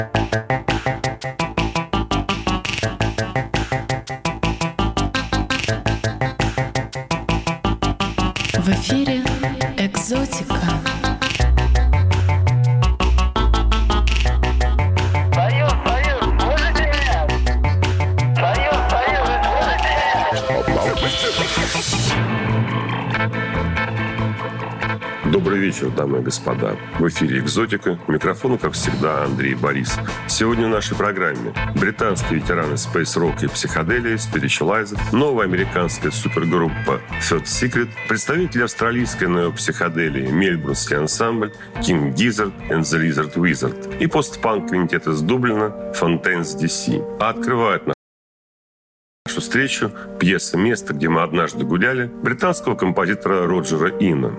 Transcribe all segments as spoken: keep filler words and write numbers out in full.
В эфире «Экзотика». Союз, Союз, слышите меня? Союз, Союз, слышите меня? Добрый вечер, дамы и господа. В эфире «Экзотика». У микрофона, как всегда, Андрей Борис. Сегодня в нашей программе британские ветераны Space Rock и психоделии Spiritualized, новая американская супергруппа Third Secret, представители австралийской неопсиходелии Мельбурнский ансамбль King Gizzard and the Lizard Wizard и постпанк квинтет из Дублина Fontaines ди си. А открывает нашу встречу пьеса «Место, где мы однажды гуляли» британского композитора Роджера Ина.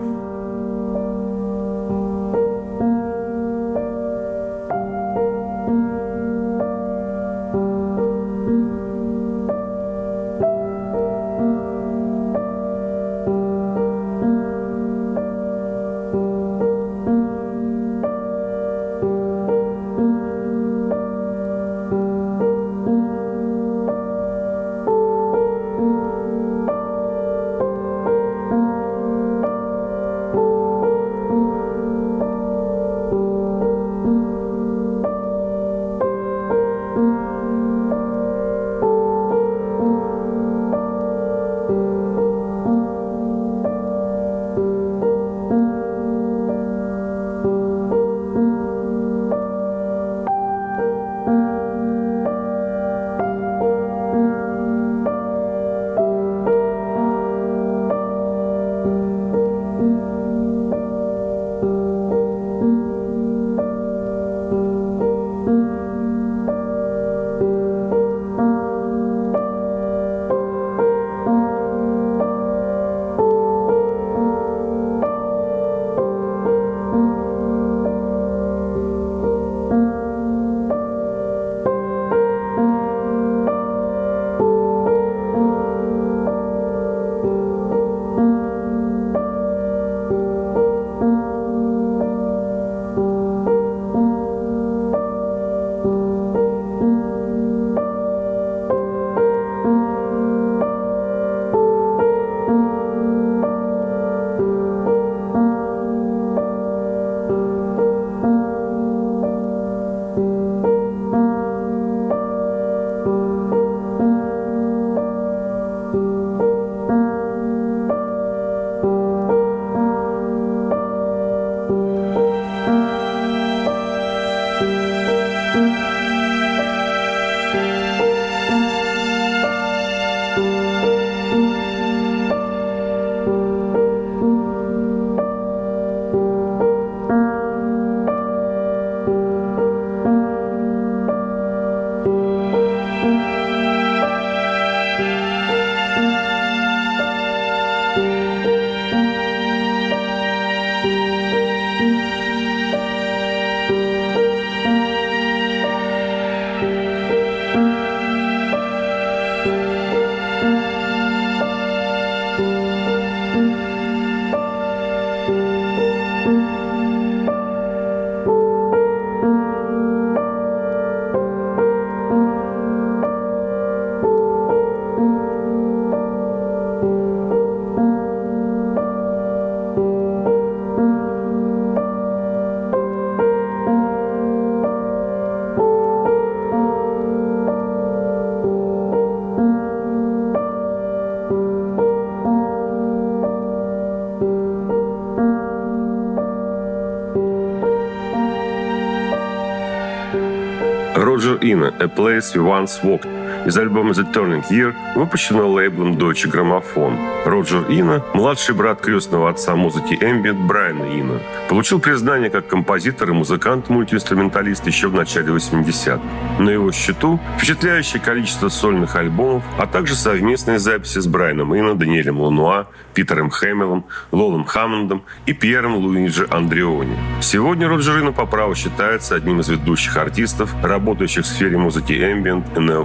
Роджер Ина «A Place We Once Walked» из альбома «The Turning Year», выпущенного лейблом Deutsche Grammophon. Роджер Ина, младший брат крестного отца музыки эмбиент Брайана Ина, получил признание как композитор и музыкант-мультиинструменталист еще в начале восьмидесятых. На его счету впечатляющее количество сольных альбомов, а также совместные записи с Брайаном Ина, Даниэлем Лануа, Питером Хэмиллом, Лолом Хаммондом и Пьером Луиджи Андреони. Сегодня Роджер Ина по праву считается одним из ведущих артистов, работающих в сфере музыки эмбиент и неоклассики.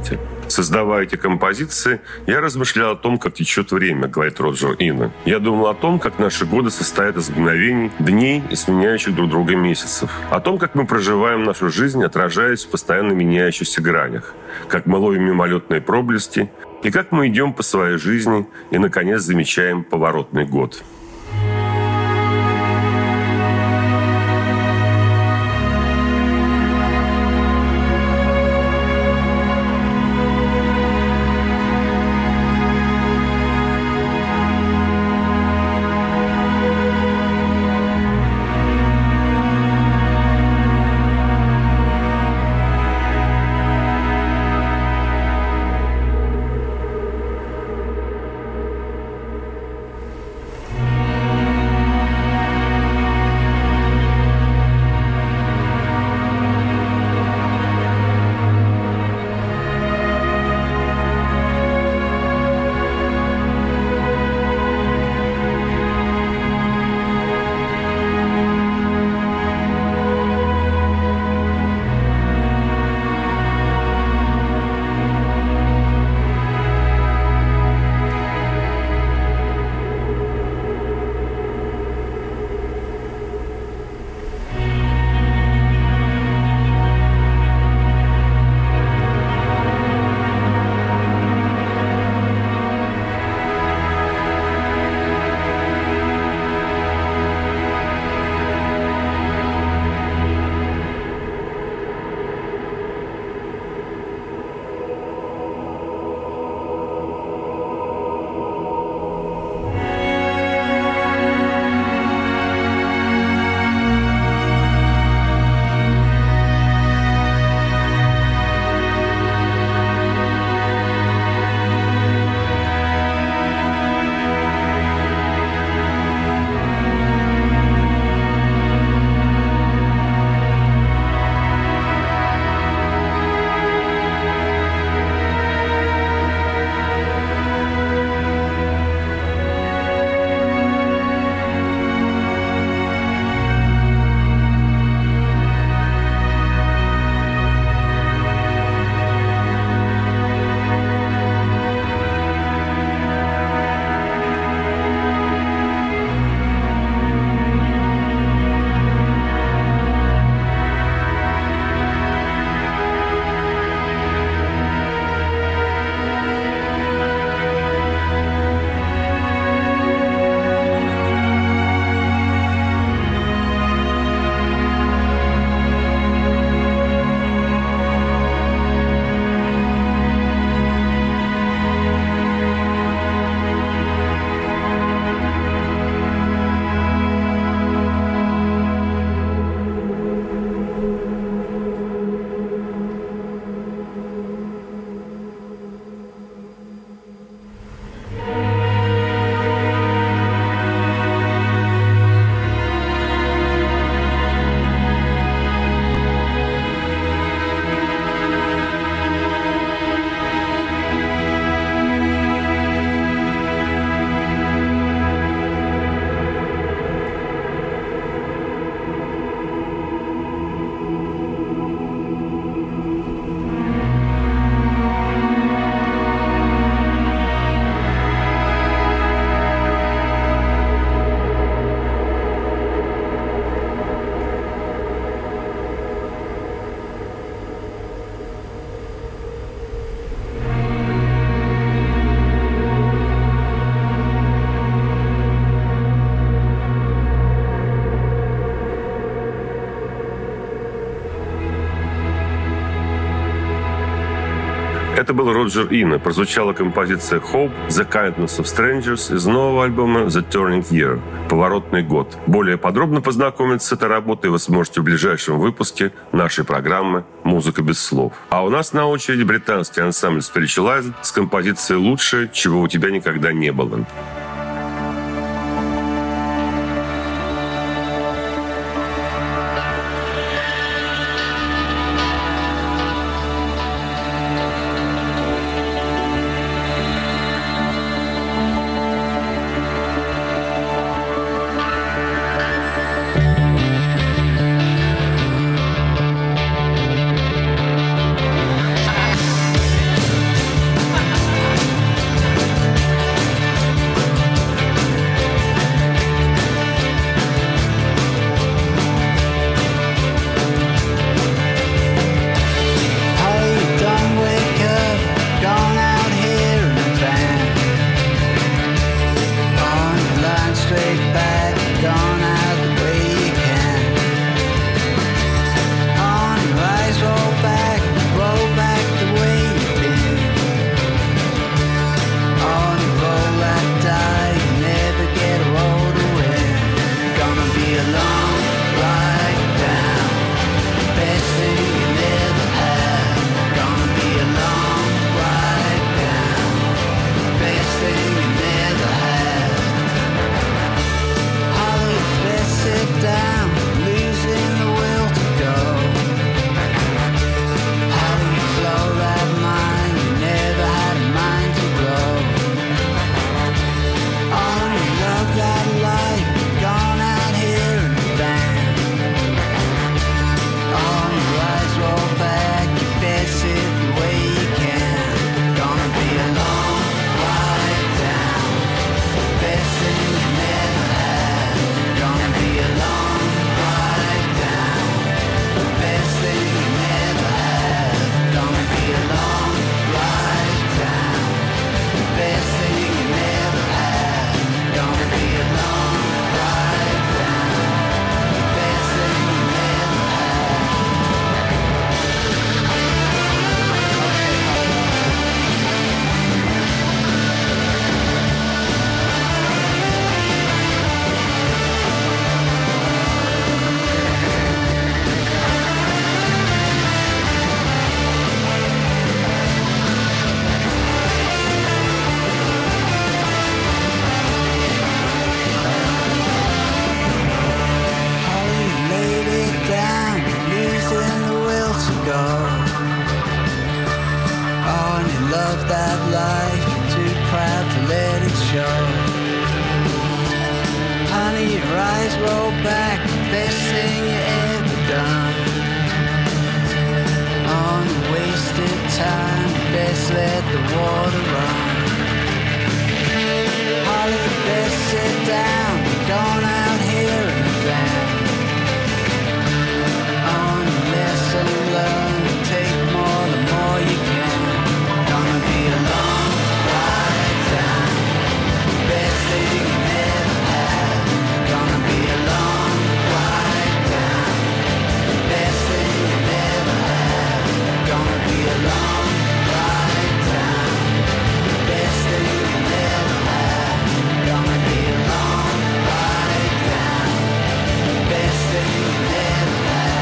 двенадцати. Создавая эти композиции, я размышлял о том, как течет время, говорит Роджер Ина. Я думал о том, как наши годы состоят из мгновений, дней и сменяющих друг друга месяцев. О том, как мы проживаем нашу жизнь, отражаясь в постоянно меняющихся гранях. Как мы ловим мимолетные проблески. И как мы идем по своей жизни и, наконец, замечаем поворотный год. Это был Роджер Ина. Прозвучала композиция «Hope», «The Kindness of Strangers» из нового альбома «The Turning Year» — «Поворотный год». Более подробно познакомиться с этой работой вы сможете в ближайшем выпуске нашей программы «Музыка без слов». А у нас на очереди британский ансамбль Spiritualized с композицией «Лучшее, чего у тебя никогда не было». that life, too proud to let it show. Honey, your eyes roll back, best thing you ever done. On wasted time, best let the water run. Holly, best sit down, gone out here in the van. On a lesson learned, take more the more you can. Gonna be a long ride down, best thing you never had. Gonna be a long ride down, best thing you never had. Gonna be a long ride down, best thing you never had. Gonna be a long ride down, best thing you never had.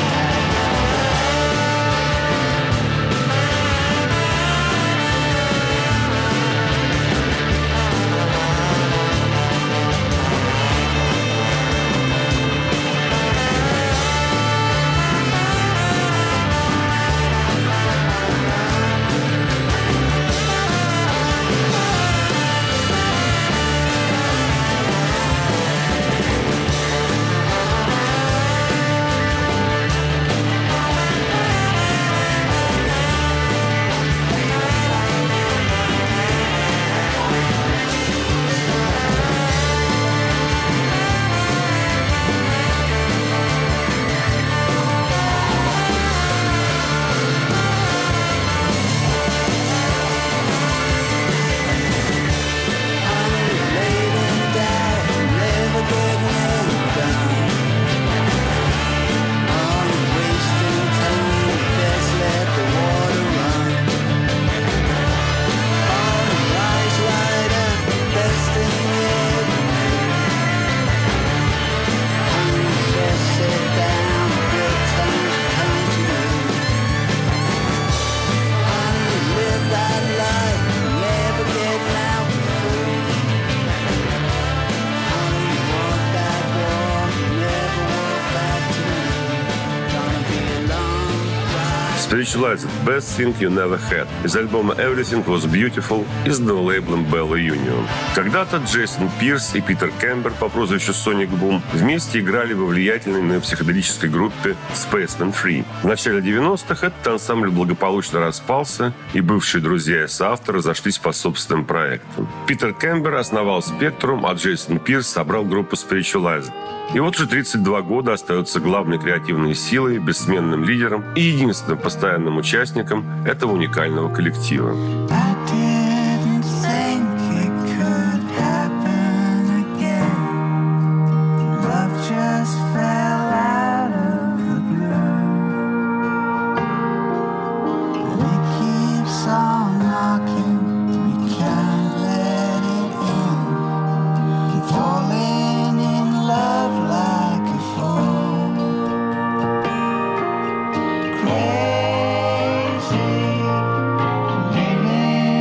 Spiritualized Best Thing You Never Had из альбома Everything Was Beautiful, изданного лейблом Bella Union. Когда-то Джейсон Пирс и Питер Кэмбер по прозвищу Sonic Boom вместе играли во влиятельной неопсиходелической группе Spaceman Free. В начале девяностых этот ансамбль благополучно распался, и бывшие друзья и соавторы разошлись по собственным проектам. Питер Кэмбер основал Spectrum, а Джейсон Пирс собрал группу Spiritualized. И вот уже тридцать два года остается главной креативной силой, бессменным лидером и единственным постоянным участником этого уникального коллектива. Crazy, living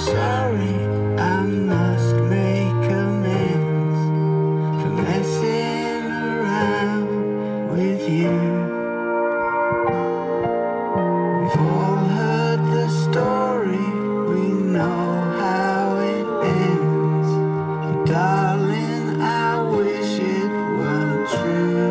sorry, I must make amends for messing around with you. We've all heard the story, we know how it ends. And darling, I wish it weren't true.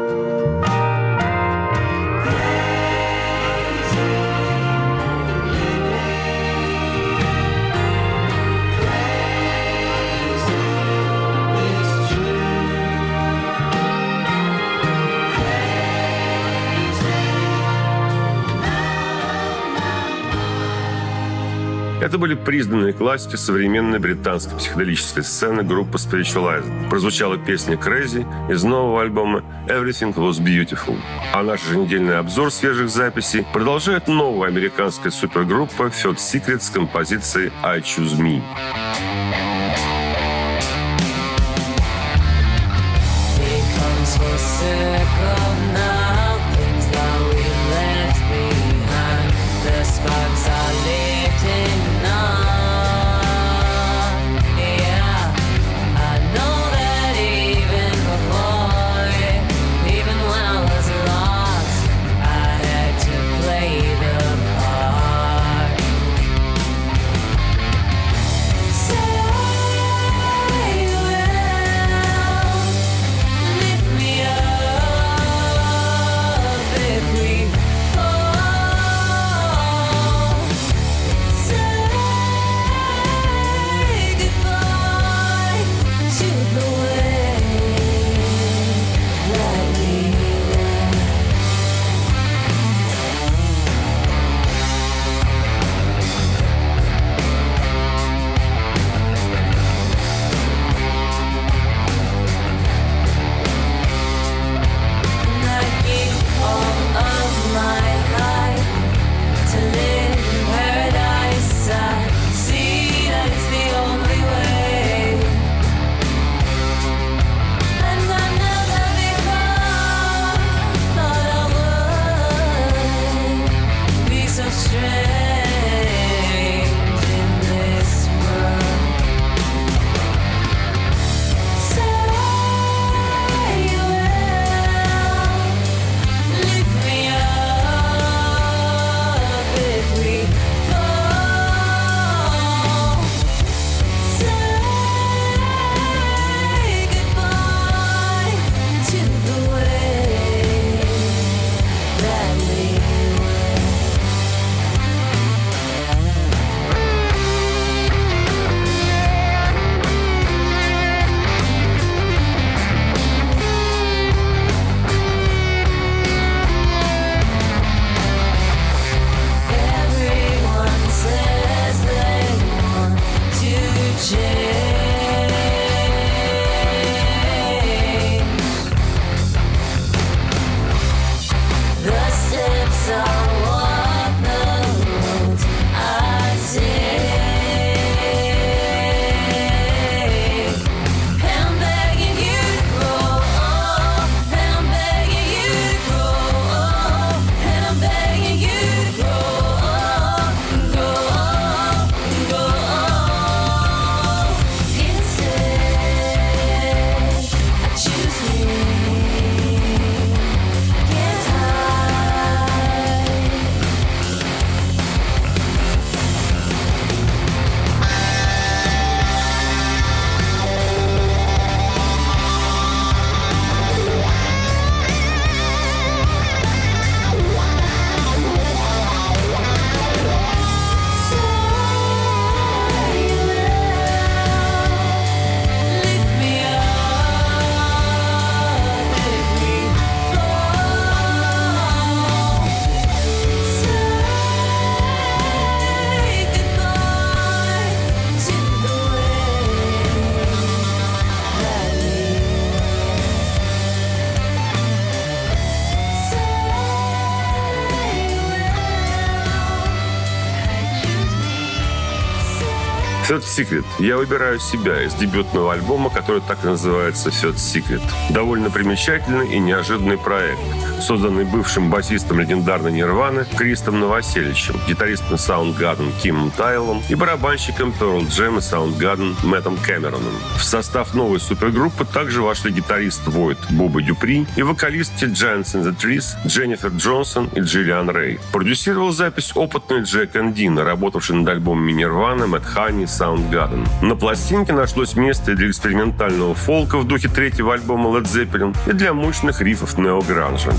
Это были признанные классики современной британской психоделической сцены группы Spiritualized. Прозвучала песня «Crazy» из нового альбома «Everything Was Beautiful». А наш еженедельный обзор свежих записей продолжает новая американская супергруппа Third Secret с композицией «I Choose Me». Third Secret. Я выбираю себя из дебютного альбома, который так и называется Third Secret. Довольно примечательный и неожиданный проект, созданный бывшим басистом легендарной Нирваны Кристом Новоселичем, гитаристом Soundgarden Кимом Тайлом и барабанщиком Pearl Jam и Soundgarden Мэттом Кэмероном. В состав новой супергруппы также вошли гитарист Войд Боба Дюпри и вокалисты Giants in the Trees Дженнифер Джонсон и Джиллиан Рэй. Продюсировал запись опытный Джек Эндино, работавший над альбомами Нирваны, Мэтт Ханни и Soundgarden. На пластинке нашлось место и для экспериментального фолка в духе третьего альбома Led Zeppelin и для мощных рифов неогранжа.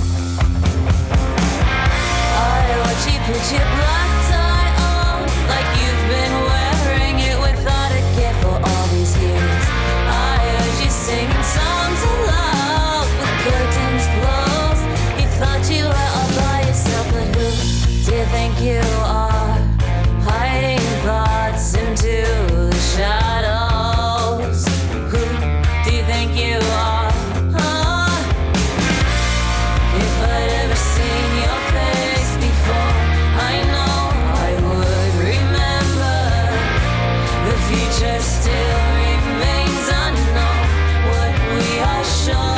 You are hiding thoughts into the shadows. Who do you think you are? Huh? If I'd ever seen your face before, I know I would remember. The future still remains unknown. What we are shown.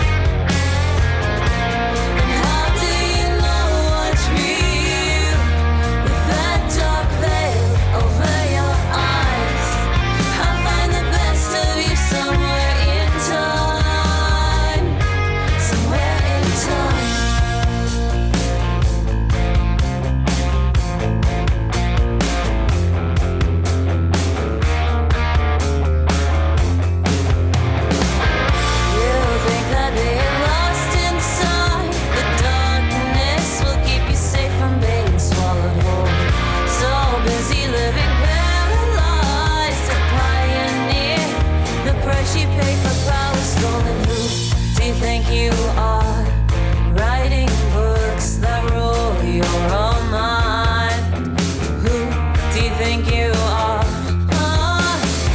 You are writing books that rule your own mind. Who do you think you are? Huh?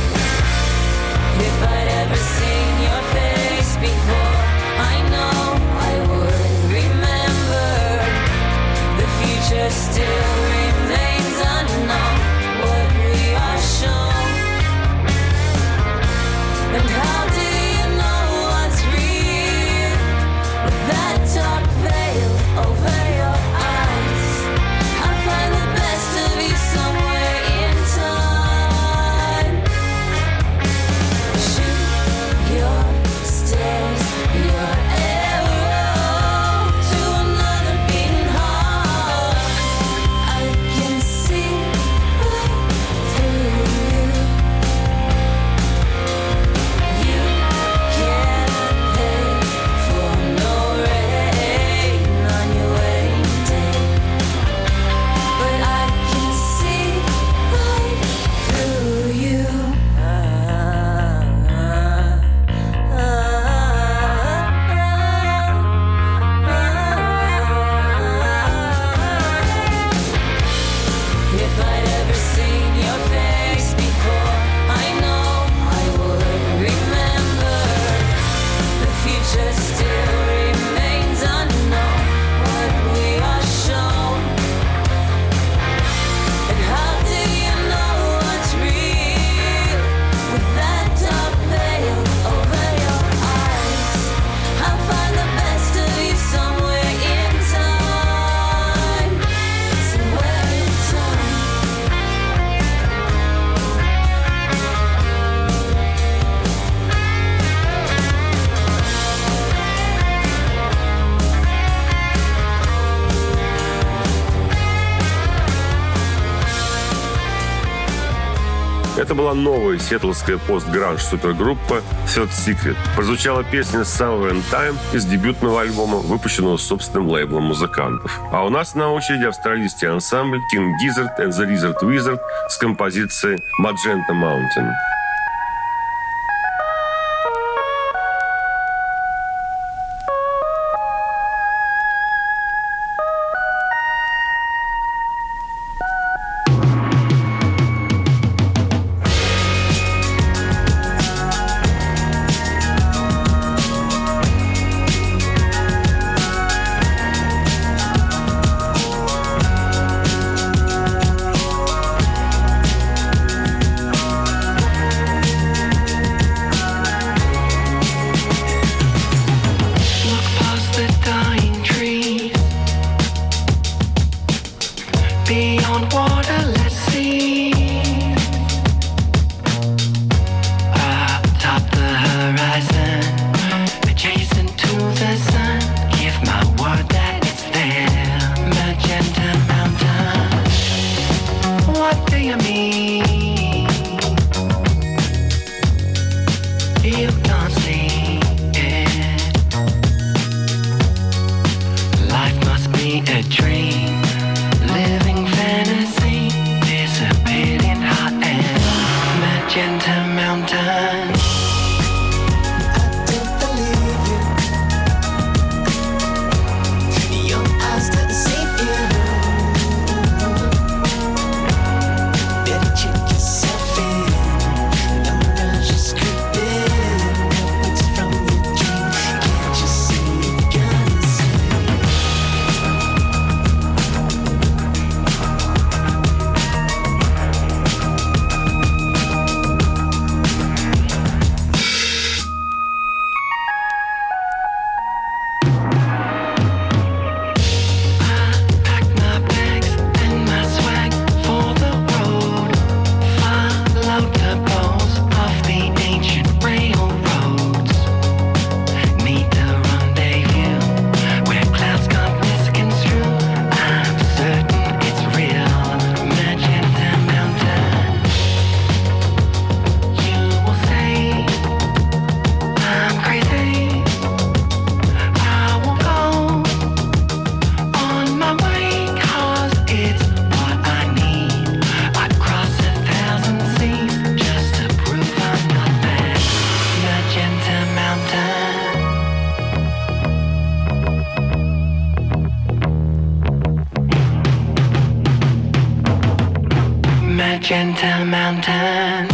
If I'd ever seen your face before, I know I would remember. The future still remains unknown. What we are shown. And how do you know what's real? That dark veil over your eyes. I find the best of you somewhere in time. Shoot your stairs, your arrow to another beating heart. I can see right through you. You can't pay for no rain on your wedding day, but I can see right through you. If I'd ever seen your face before, I know I would remember. The future still remains unknown. What we are shown. And how do you know what's real? With that dark veil over your eyes, I'll find the best of you somewhere in time. Somewhere in time. Это была новая сиэтлская пост-гранж супергруппа Third Secret. Прозвучала песня Somewhere in Time из дебютного альбома, выпущенного собственным лейблом музыкантов. А у нас на очереди австралийский ансамбль King Gizzard and the Lizard Wizard с композицией Magenta Mountain. Magenta Mountain.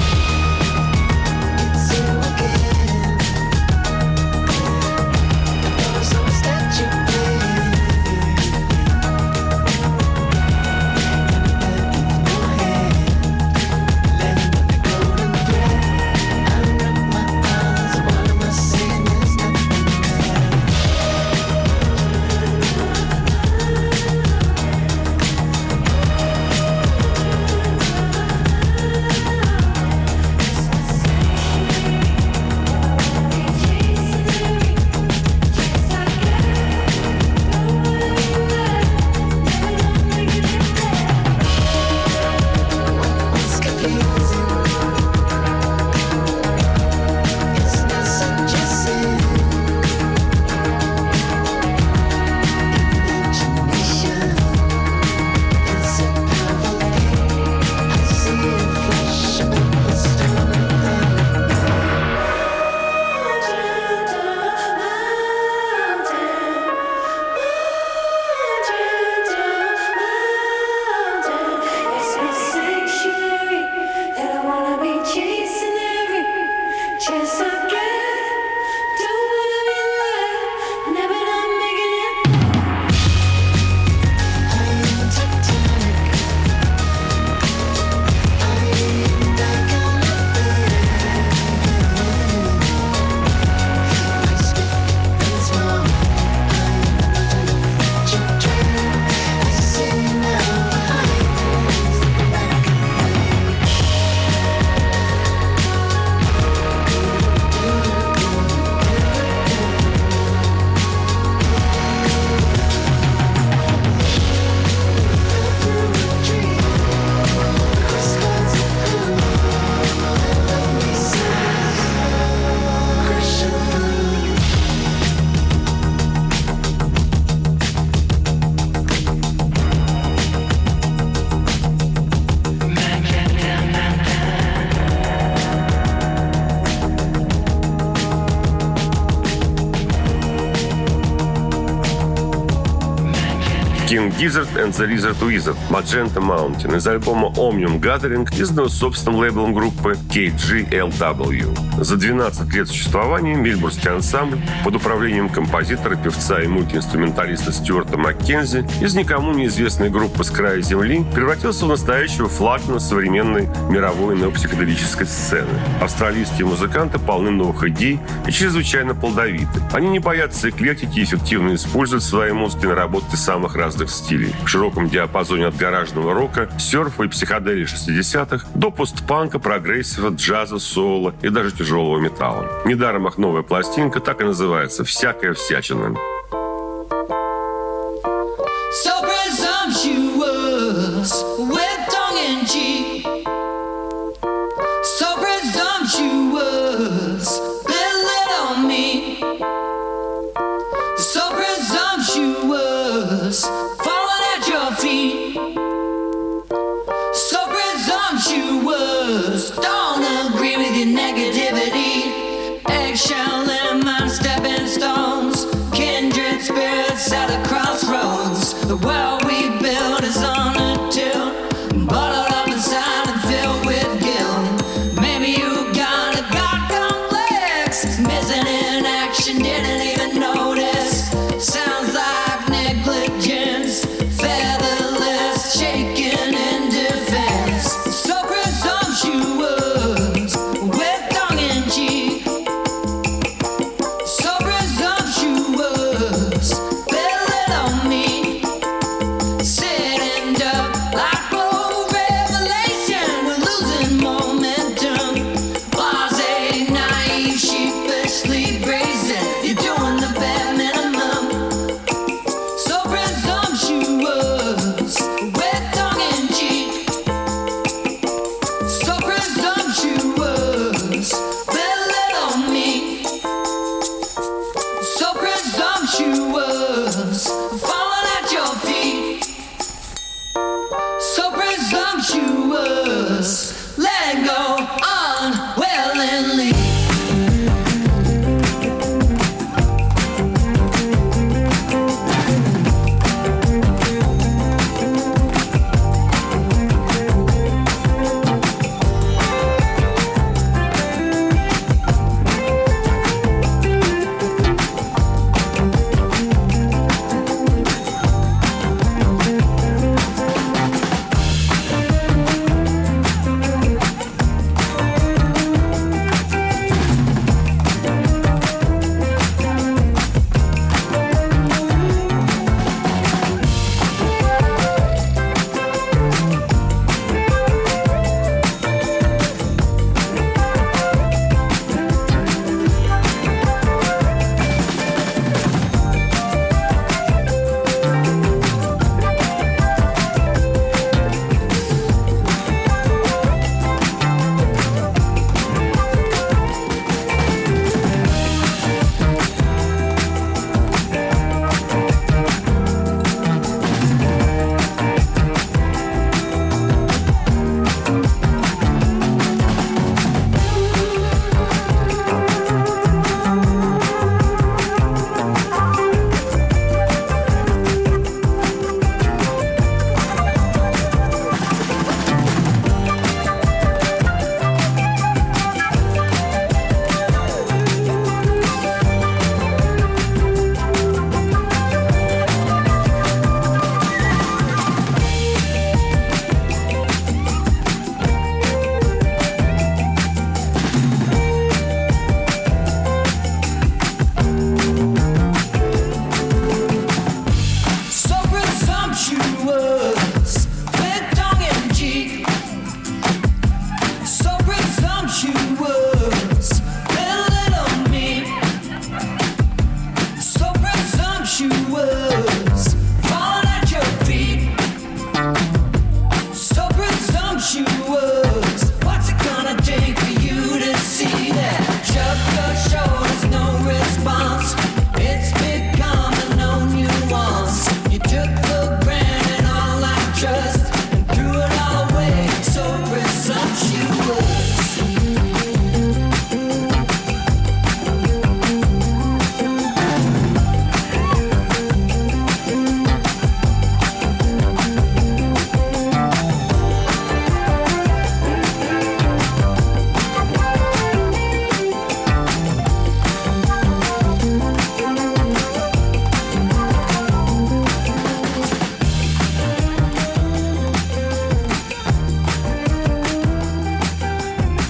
King Gizzard and the Lizard Wizard, Magenta Mountain из альбома Omnium Gathering, изданного собственным лейблом группы кей джи эл дабл ю. За двенадцать лет существования мельбурнский ансамбль под управлением композитора, певца и мультиинструменталиста Стюарта Маккензи из никому неизвестной группы с края земли превратился в настоящего флагмана современной мировой неопсиходелической сцены. Австралийские музыканты полны новых идей и чрезвычайно плодовиты. Они не боятся эклектики и эффективно используют в своей музыке наработки самых разных стилей. В широком диапазоне от гаражного рока, серфа и психоделии шестидесятых до постпанка, прогрессива, джаза, соула и даже тяжелого металла. Недаром их новая пластинка так и называется «Всякая всячина». So presumptuous, with tongue in cheek. So presumptuous, belittle me. So presumptuous, falling at your feet. So presumptuous, don't agree with your negativity. Eggshell in my stepping stones, kindred.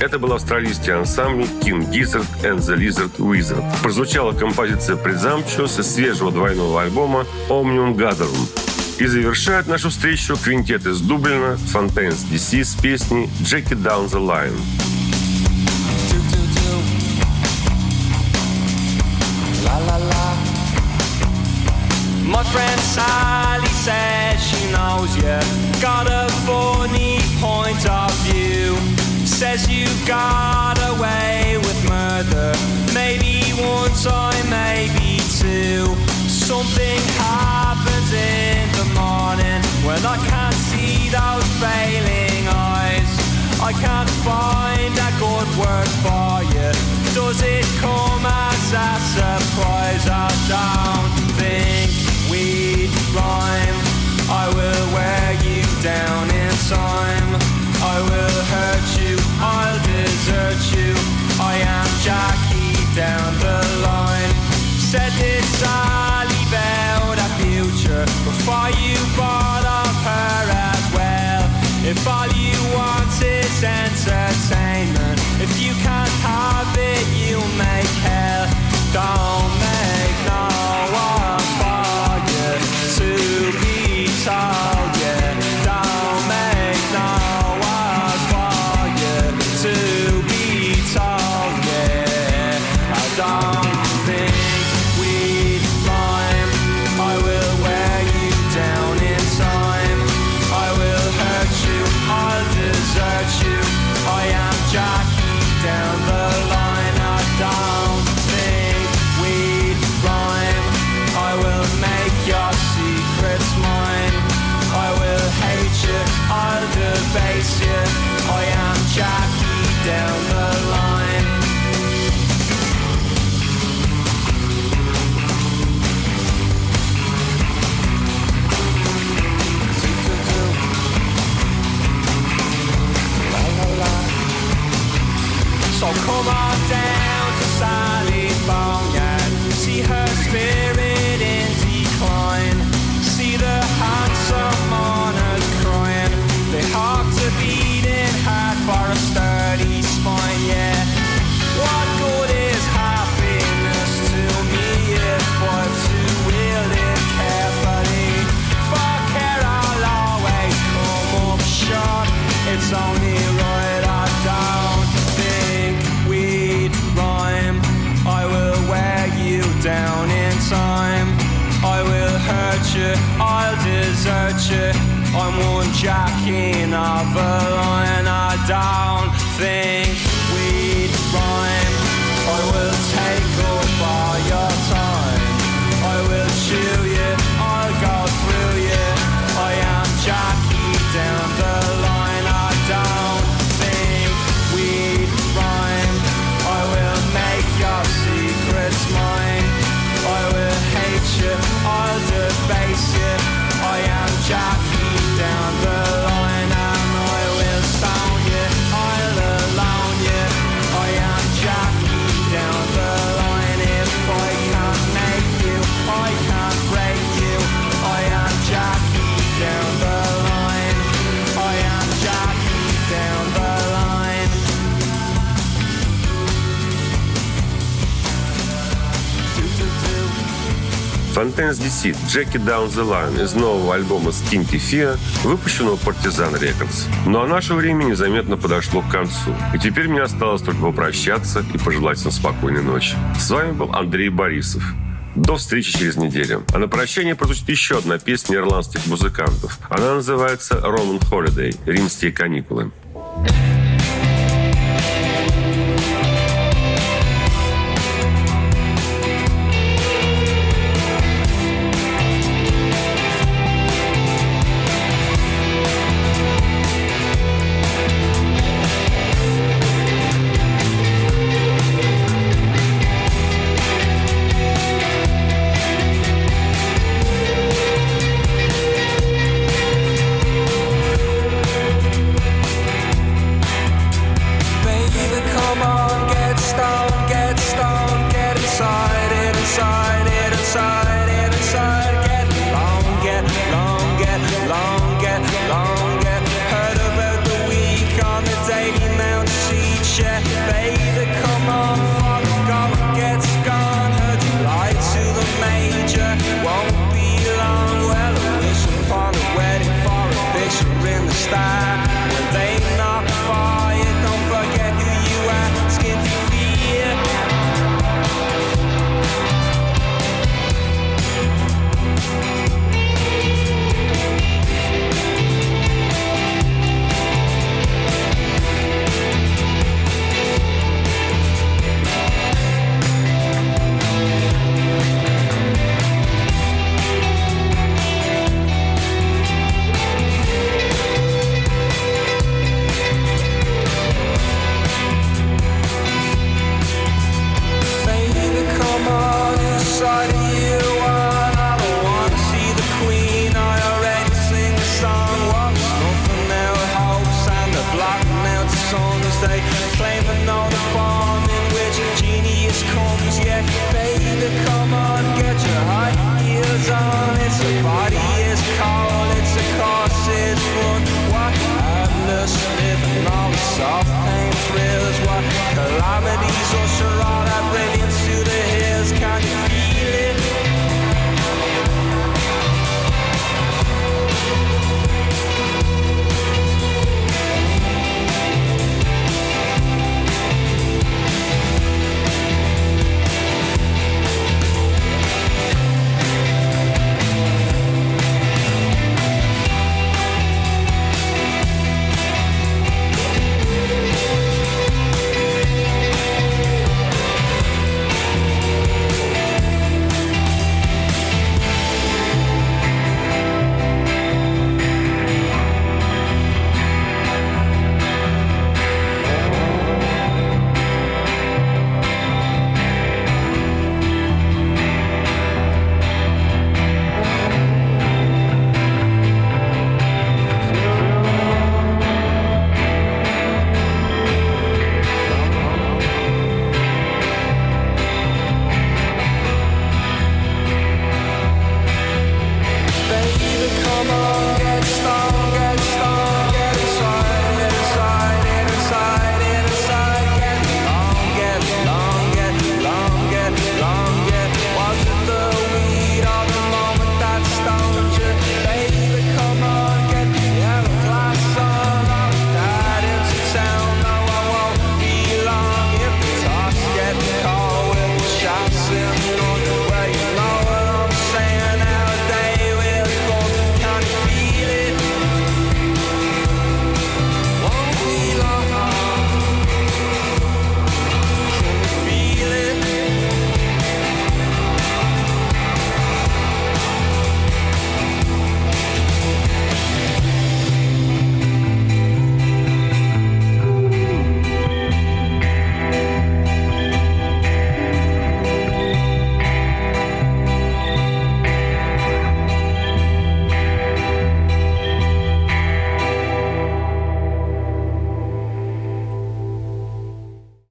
Это был австралийский ансамбль King Gizzard and the Lizard Wizard. Прозвучала композиция Presumptuous из свежего двойного альбома Omnium Gatherum. И завершает нашу встречу квинтет из Дублина Fontaines ди си с песней «Jack It Down the Line». My friend Sally says she knows you got a funny point of view. Says you got away with murder, maybe one time, maybe two. Something happens in the morning when I can't see those failing eyes. I can't find a good word for you. Does it come as a surprise? I don't think we'd rhyme. I will wear you down in time. I will hurt you, I'll desert you. I am Jackie down the line. Said this Sally about a future before you bought off her as well. If all you want is entertainment, if you can't have it, you make hell. Don't make no one for you to be told, yeah. Don't make no one for you to be told, yeah. I don't think we'd rhyme. I will wear you down in time. I will hurt you, I'll desert you. I am Jackie down the line. I don't think we'd rhyme. I will make your secrets mine. I will hate you, I'll debase you. I am Jackie down the line. So come on down to Sally's boneyard. See her spirit in decline. See the handsome mourners crying. They have to beating hard for a sturdy spine, yeah. What good is happiness to me if I'm to wield it carefully? For care I'll always come up short. It's only right I don't think we'd rhyme. I will wear you down in time. I will hurt you, I'll desert you. I'm one jacking of a line. I don't think we'd rhyme. I will take up all your time. I will chew you, I'll go through you. I am Jackie down the line. I don't think we'd rhyme. I will make your secrets mine. I will hate you, I'll debase you. I am Jackie down the line. And I will stone you, I'll alone you. I am Jackie down the line. If I can't make you, I can't break you. I am Jackie down the line. I am Jackie down the line. Do, do, do. Fontaines ди си «Jack It Down the Line» из нового альбома Skinky Fia, выпущенного Partizan Records. Ну а наше время незаметно подошло к концу. И теперь мне осталось только попрощаться и пожелать всем спокойной ночи. С вами был Андрей Борисов. До встречи через неделю. А на прощание прозвучит еще одна песня ирландских музыкантов. Она называется «Roman Holiday» — «Римские каникулы». shoes, yeah. Baby, come on, get your high heels on. It's a body, it's cold, it's a course, it's one. What I'm listening, all soft